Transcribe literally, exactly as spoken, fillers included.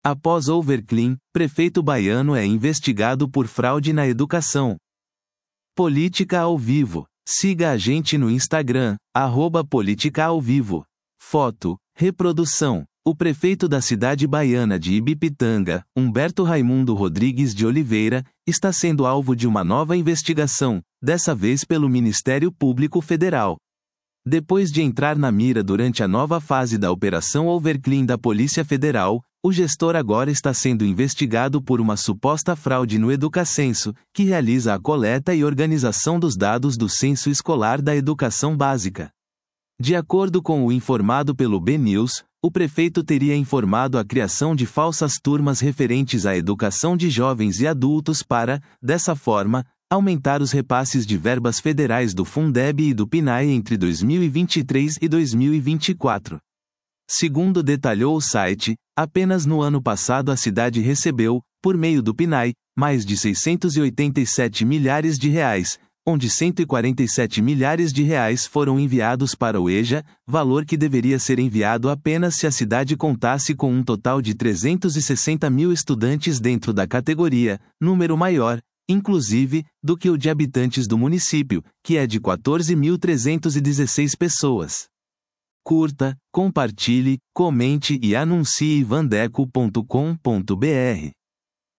Após Overclean, prefeito baiano é investigado por fraude na educação. Política ao vivo. Siga a gente no Instagram, arroba Política ao Vivo. Foto, reprodução. O prefeito da cidade baiana de Ibipitanga, Humberto Raimundo Rodrigues de Oliveira, está sendo alvo de uma nova investigação, dessa vez pelo Ministério Público Federal. Depois de entrar na mira durante a nova fase da Operação Overclean da Polícia Federal, o gestor agora está sendo investigado por uma suposta fraude no Educacenso, que realiza a coleta e organização dos dados do Censo Escolar da Educação Básica. De acordo com o informado pelo B News, o prefeito teria informado a criação de falsas turmas referentes à educação de jovens e adultos para, dessa forma, aumentar os repasses de verbas federais do Fundeb e do PNAE entre dois mil e vinte e três e dois mil e vinte e quatro. Segundo detalhou o site, apenas no ano passado a cidade recebeu, por meio do PNAE, mais de seiscentos e oitenta e sete milhares de reais, onde cento e quarenta e sete milhares de reais foram enviados para o EJA, valor que deveria ser enviado apenas se a cidade contasse com um total de trezentos e sessenta mil estudantes dentro da categoria, número maior, inclusive, do que o de habitantes do município, que é de quatorze mil trezentos e dezesseis pessoas. Curta, compartilhe, comente e anuncie vandeco ponto com ponto br.